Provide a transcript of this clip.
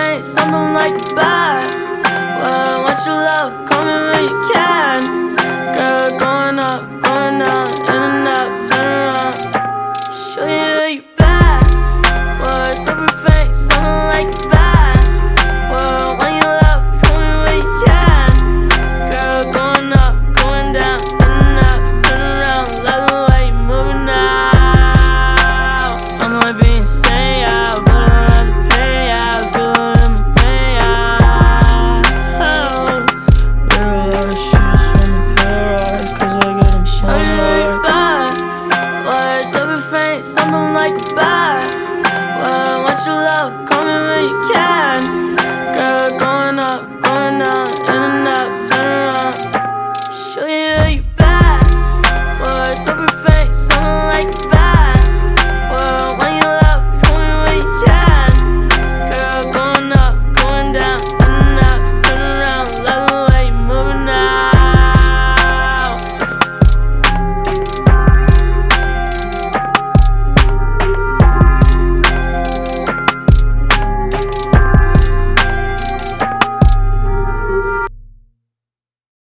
faint, something like a bar. Well, want your love, call me when you can. Girl, going up, going down, in and out, turn around. Show you that you bad. Well, super faint, something like a bar. Well, want your love, call me when you can. Girl, going up, going down, in and out, turn around. Love the way you moving now. I might be insane, yeah, but I love the pain, yeah. I feel it in the pain, yeah. Real life, she just wanna hear right, 'cause I get them shining right. Well, super faint, something like a bar. Well, want your love, call me when you can.